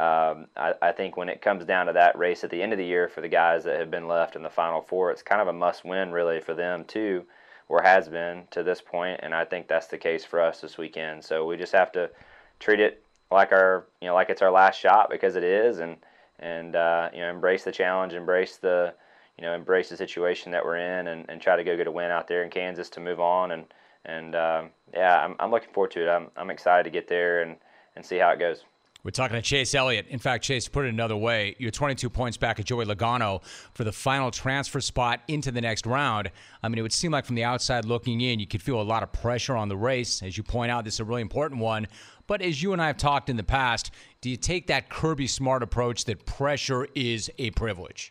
I think when it comes down to that race at the end of the year for the guys that have been left in the final 4, it's kind of a must-win really for them too, or has been to this point. And I think that's the case for us this weekend. So we just have to treat it like like it's our last shot, because it is, and embrace the challenge, embrace the situation that we're in, and try to go get a win out there in Kansas to move on. And I'm looking forward to it. I'm excited to get there and see how it goes. We're talking to Chase Elliott. In fact, Chase, to put it another way, you're 22 points back at Joey Logano for the final transfer spot into the next round. I mean, it would seem like from the outside looking in, you could feel a lot of pressure on the race. As you point out, this is a really important one. But as you and I have talked in the past, do you take that Kirby Smart approach that pressure is a privilege?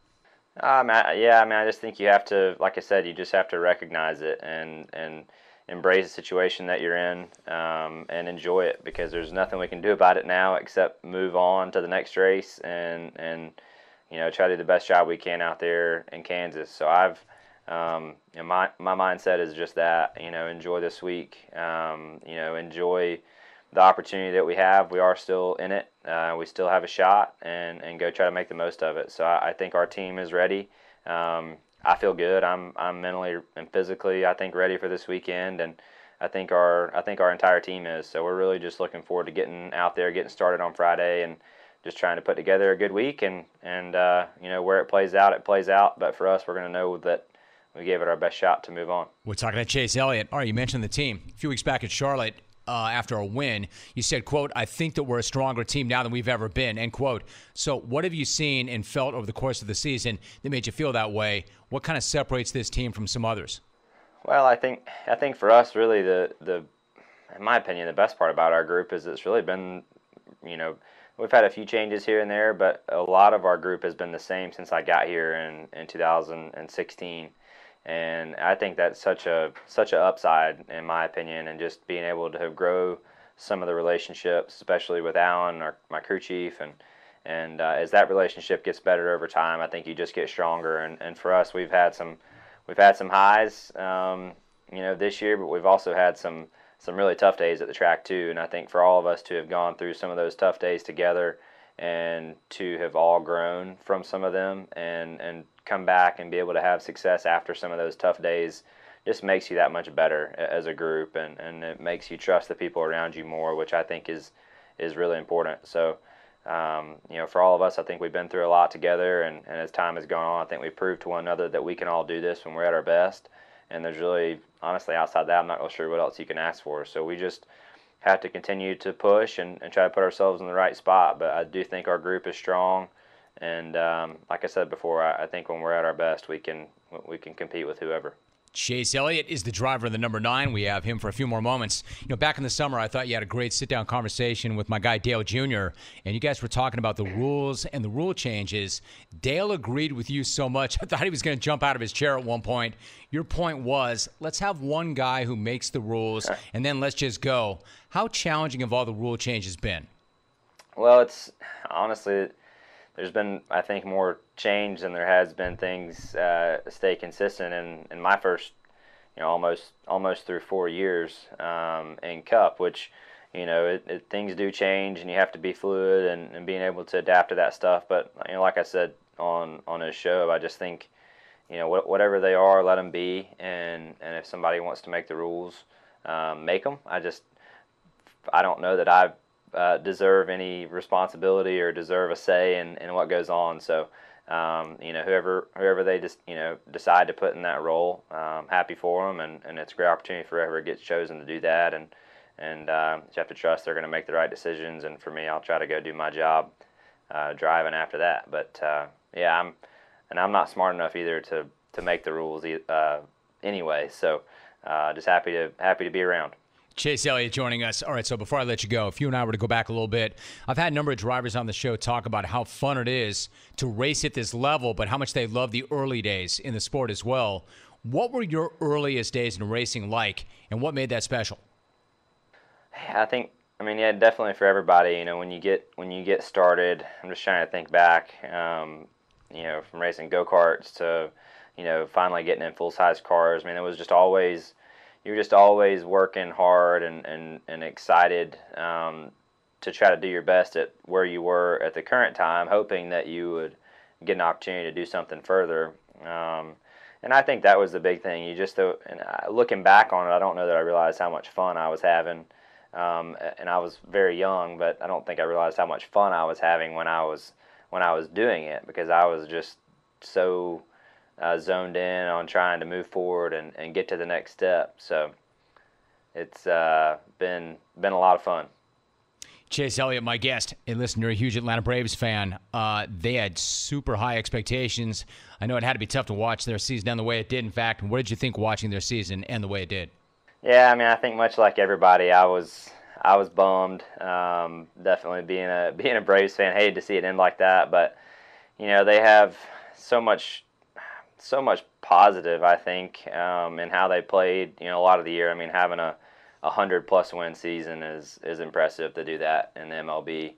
I just think you have to, like I said, you just have to recognize it and embrace the situation that you're in, and enjoy it, because there's nothing we can do about it now except move on to the next race and try to do the best job we can out there in Kansas. So my mindset is just that, enjoy this week, enjoy the opportunity that we have. We are still in it. We still have a shot, and go try to make the most of it. So I think our team is ready. I feel good. I'm mentally and physically, I think, ready for this weekend, and I think our entire team is. So we're really just looking forward to getting out there, getting started on Friday, and just trying to put together a good week. And where it plays out, it plays out. But for us, we're going to know that we gave it our best shot to move on. We're talking to Chase Elliott. All right, you mentioned the team. A few weeks back at Charlotte, after a win, you said, quote, "I think that we're a stronger team now than we've ever been," end quote. So what have you seen and felt over the course of the season that made you feel that way? What kind of separates this team from some others? Well, I think for us, really, in my opinion, the best part about our group is it's really been, we've had a few changes here and there, but a lot of our group has been the same since I got here in 2016. And I think that's such a upside, in my opinion, and just being able to grow some of the relationships, especially with Alan, my crew chief, and as that relationship gets better over time, I think you just get stronger. And for us, we've had some highs, this year, but we've also had some really tough days at the track too. And I think for all of us to have gone through some of those tough days together, and to have all grown from some of them, and come back and be able to have success after some of those tough days, just makes you that much better as a group, and it makes you trust the people around you more, which I think is really important. So, for all of us, I think we've been through a lot together, and as time has gone on, I think we've proved to one another that we can all do this when we're at our best. And there's really, honestly, outside that, I'm not really sure what else you can ask for. So we just have to continue to push and try to put ourselves in the right spot. But I do think our group is strong. And like I said before, I think when we're at our best, we can compete with whoever. Chase Elliott is the driver of the number 9. We have him for a few more moments. Back in the summer, I thought you had a great sit-down conversation with my guy Dale Jr., and you guys were talking about the rules and the rule changes. Dale agreed with you so much, I thought he was going to jump out of his chair at one point. Your point was, let's have one guy who makes the rules, and then let's just go. How challenging have all the rule changes been? Well, it's honestly, there's been, I think, more change than there has been things stay consistent in my first, almost through 4 years in Cup, which, things do change, and you have to be fluid and being able to adapt to that stuff. But, like I said on his show, I just think, whatever they are, let them be. And if somebody wants to make the rules, make them. I don't know that I deserve any responsibility or deserve a say in what goes on. So, whoever they just decide to put in that role, happy for them, and it's a great opportunity for whoever gets chosen to do that. And you have to trust they're going to make the right decisions. And for me, I'll try to go do my job driving after that. But I'm not smart enough either to make the rules anyway. So just happy to be around. Chase Elliott joining us. All right, so before I let you go, if you and I were to go back a little bit, I've had a number of drivers on the show talk about how fun it is to race at this level, but how much they love the early days in the sport as well. What were your earliest days in racing like, and what made that special? I think, definitely for everybody. When you get started, I'm just trying to think back, from racing go-karts to, finally getting in full-size cars. It was just always... You're just always working hard and excited to try to do your best at where you were at the current time, hoping that you would get an opportunity to do something further. And I think that was the big thing. Looking back on it, I don't know that I realized how much fun I was having and I was very young, but I don't think I realized how much fun I was having when I was doing it, because I was just so zoned in on trying to move forward and get to the next step. So it's been a lot of fun. Chase Elliott, my guest, a listener, a huge Atlanta Braves fan. They had super high expectations. I know it had to be tough to watch their season end the way it did. In fact, what did you think watching their season end the way it did? Yeah, I mean, I think much like everybody, I was bummed. Definitely being a Braves fan, hated to see it end like that. But you know, they have so much positive, I think, in how they played. You know, a lot of the year. I mean, having a 100+ win season is impressive to do that in the MLB.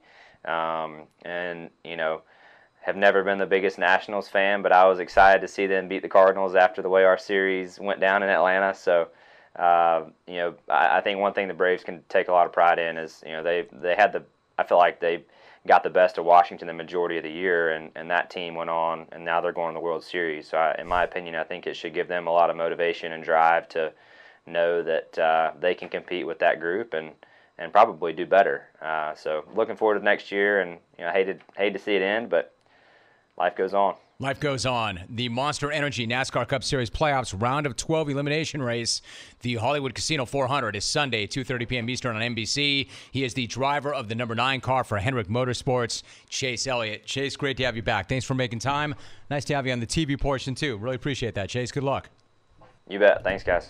And you know, have never been the biggest Nationals fan, but I was excited to see them beat the Cardinals after the way our series went down in Atlanta. So. You know, I think one thing the Braves can take a lot of pride in is, you know, I feel like they got the best of Washington the majority of the year, and that team went on, and now they're going to the World Series. So in my opinion, I think it should give them a lot of motivation and drive to know that they can compete with that group and probably do better. So looking forward to next year, and you know, hate to see it end, but life goes on. Life goes on. The Monster Energy NASCAR Cup Series playoffs round of 12 elimination race. The Hollywood Casino 400 is Sunday, 2:30 p.m. Eastern on NBC. He is the driver of the number 9 car for Hendrick Motorsports, Chase Elliott. Chase, great to have you back. Thanks for making time. Nice to have you on the TV portion, too. Really appreciate that, Chase. Good luck. You bet. Thanks, guys.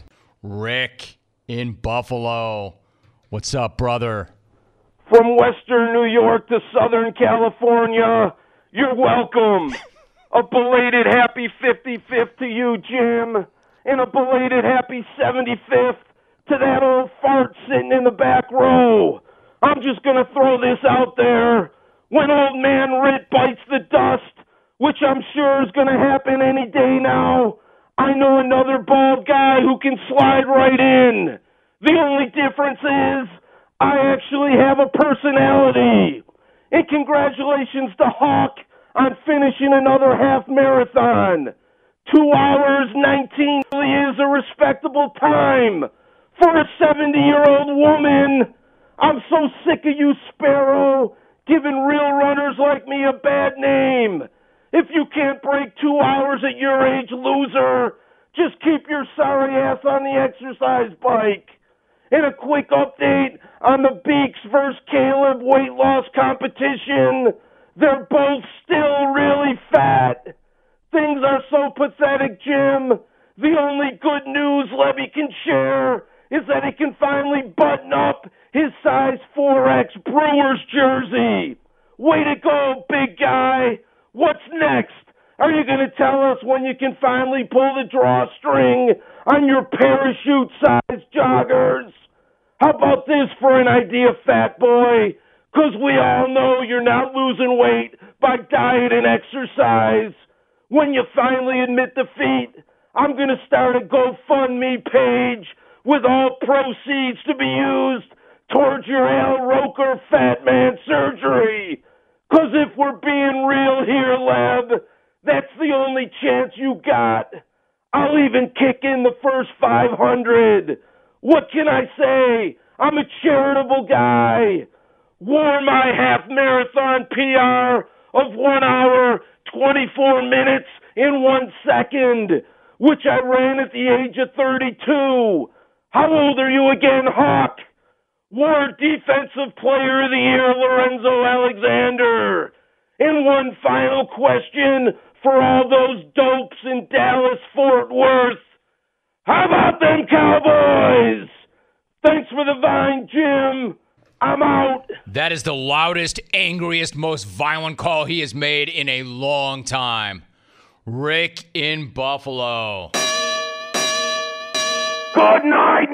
Rick in Buffalo. What's up, brother? From Western New York to Southern California, you're welcome. A belated happy 55th to you, Jim, and a belated happy 75th to that old fart sitting in the back row. I'm just going to throw this out there. When old man Rit bites the dust, which I'm sure is going to happen any day now, I know another bald guy who can slide right in. The only difference is I actually have a personality. And congratulations to Hawk on finishing another half marathon. 2 hours, 19 really is a respectable time for a 70-year-old woman. I'm so sick of you, Sparrow, giving real runners like me a bad name. If you can't break 2 hours at your age, loser, just keep your sorry ass on the exercise bike. And a quick update on the Beaks vs. Caleb weight loss competition. They're both still really fat. Things are so pathetic, Jim. The only good news Levy can share is that he can finally button up his size 4X Brewers jersey. Way to go, big guy. What's next? Are you going to tell us when you can finally pull the drawstring on your parachute-sized joggers? How about this for an idea, fat boy? Because we all know you're not losing weight by diet and exercise. When you finally admit defeat, I'm going to start a GoFundMe page with all proceeds to be used towards your Al Roker fat man surgery. Because if we're being real here, Leb, that's the only chance you got. I'll even kick in the first 500. What can I say? I'm a charitable guy. Wore my half marathon PR of 1 hour, 24 minutes in 1 second, which I ran at the age of 32. How old are you again, Hawk? Wore Defensive Player of the Year, Lorenzo Alexander. And one final question for all those dopes in Dallas-Fort Worth. How about them Cowboys? Thanks for the vine, Jim. I'm out. That is the loudest, angriest, most violent call he has made in a long time. Rick in Buffalo. Good night.